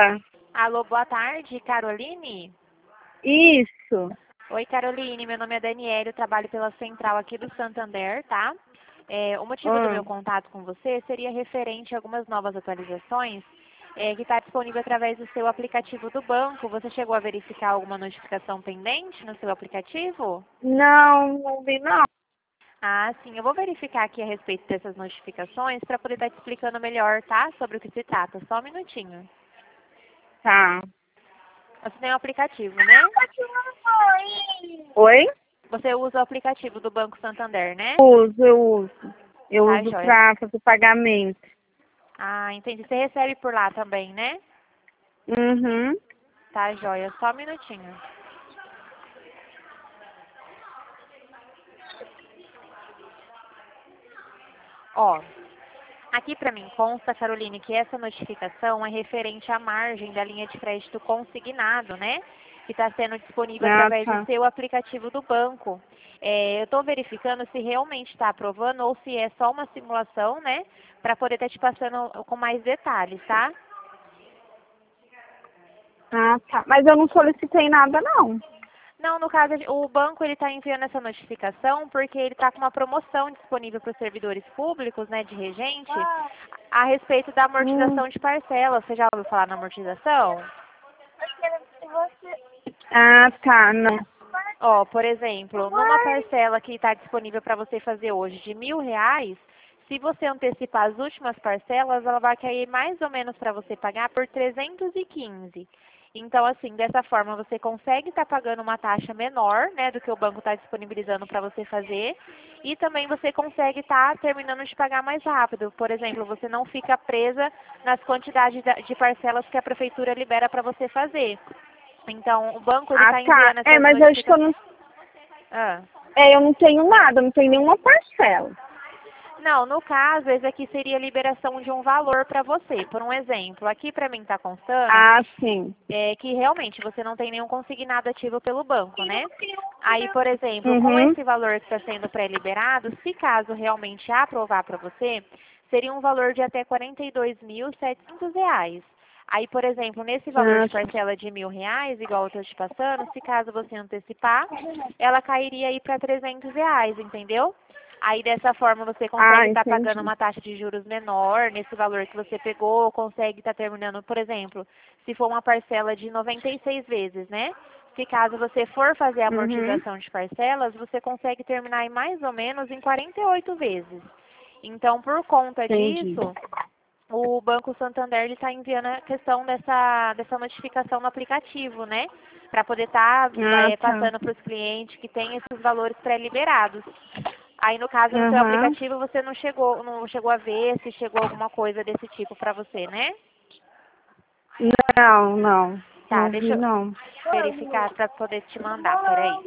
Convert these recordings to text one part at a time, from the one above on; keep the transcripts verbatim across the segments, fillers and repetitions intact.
Alô? Alô, boa tarde, Caroline? Isso. Oi, Caroline, meu nome é Daniela, eu trabalho pela central aqui do Santander, tá? É, o motivo do Ah, meu contato com você seria referente a algumas novas atualizações é, que está disponível através do seu aplicativo do banco. Você chegou a verificar alguma notificação pendente no seu aplicativo? não, não vi não. Ah, sim, eu vou verificar aqui a respeito dessas notificações para poder estar te explicando melhor, tá? Sobre o que se trata. Só um minutinho. Tá. Você tem um aplicativo, né? Oi? Você usa o aplicativo do Banco Santander, né? Uso, eu uso. Eu Tá, uso joia. pra fazer pagamento. Ah, entendi. Você recebe por lá também, né? Uhum. Tá, joia. Só um minutinho. Ó, aqui para mim consta, Caroline, que essa notificação é referente à margem da linha de crédito consignado, né? Que está sendo disponível Ah, através do tá. seu aplicativo do banco. É, eu estou verificando se realmente está aprovando ou se é só uma simulação, né? Para poder estar te passando com mais detalhes, tá? Ah, tá. Mas eu não solicitei nada, não. Não, no caso, o banco ele está enviando essa notificação porque ele está com uma promoção disponível para os servidores públicos, né, de regente, a respeito da Hum. amortização de parcelas. Você já ouviu falar na amortização? Ah, tá. Não. Ó, por exemplo, numa parcela que está disponível para você fazer hoje de mil reais, se você antecipar as últimas parcelas, ela vai cair mais ou menos para você pagar por trezentos e quinze. Então, assim, dessa forma você consegue estar pagando uma taxa menor, né, do que o banco está disponibilizando para você fazer, e também você consegue estar terminando de pagar mais rápido. Por exemplo, você não fica presa nas quantidades da- de parcelas que a prefeitura libera para você fazer. Então, o banco ele Ah, está tá. enviando É, essas mas eu acho que eu notificações. não... Ah. É, eu não tenho nada, eu não tenho nenhuma parcela. Não, no caso, esse aqui seria a liberação de um valor para você. Por um exemplo, aqui para mim está constando Ah, sim. é, que realmente você não tem nenhum consignado ativo pelo banco, né? Aí, por exemplo, com Uhum. esse valor que está sendo pré-liberado, se caso realmente aprovar para você, seria um valor de até quarenta e dois mil e setecentos reais. Aí, por exemplo, nesse valor Ah, de parcela de mil reais, igual eu estou te passando, se caso você antecipar, ela cairia aí para trezentos reais, entendeu? Aí dessa forma você ah, consegue estar pagando entendi. uma taxa de juros menor nesse valor que você pegou, consegue estar terminando, por exemplo, se for uma parcela de noventa e seis vezes, né? Se caso você for fazer a Uhum. amortização de parcelas, você consegue terminar em mais ou menos em quarenta e oito vezes. Então, por conta Entendi. disso, o Banco Santander está enviando a questão dessa, dessa notificação no aplicativo, né? Para poder estar Ah, tá. passando para os clientes que têm esses valores pré-liberados. Aí, no caso, no seu Aham. aplicativo, você não chegou, não chegou a ver se chegou alguma coisa desse tipo para você, né? Não, não. Tá, Não vi, deixa eu não. verificar para poder te mandar, peraí.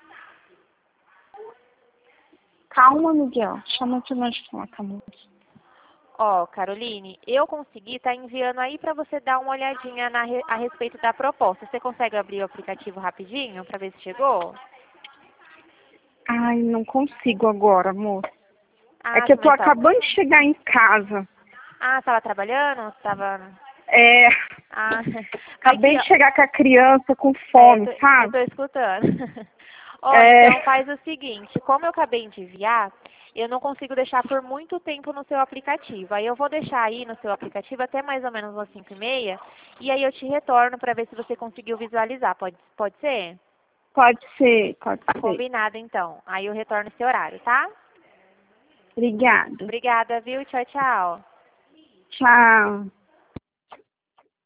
Calma, Miguel. Chama de nós de falar com a moça. Ó, Caroline, eu consegui estar enviando aí para você dar uma olhadinha na re- a respeito da proposta. Você consegue abrir o aplicativo rapidinho para ver se chegou? Ai, não consigo agora, moça. É Ah, que eu tô mas tá. acabando de chegar em casa. Ah, estava trabalhando? Tava. É, Ah, mas que, acabei de chegar com a criança com é, eu fome, tô, eu sabe? tô escutando. Ó, É, então faz o seguinte, como eu acabei de enviar, eu não consigo deixar por muito tempo no seu aplicativo. Aí eu vou deixar aí no seu aplicativo até mais ou menos umas cinco e meia, e aí eu te retorno para ver se você conseguiu visualizar. Pode, pode ser? pode ser, pode ser. Combinado, então. Aí eu retorno esse horário, tá? Obrigada. Obrigada, viu? Tchau, tchau. Tchau.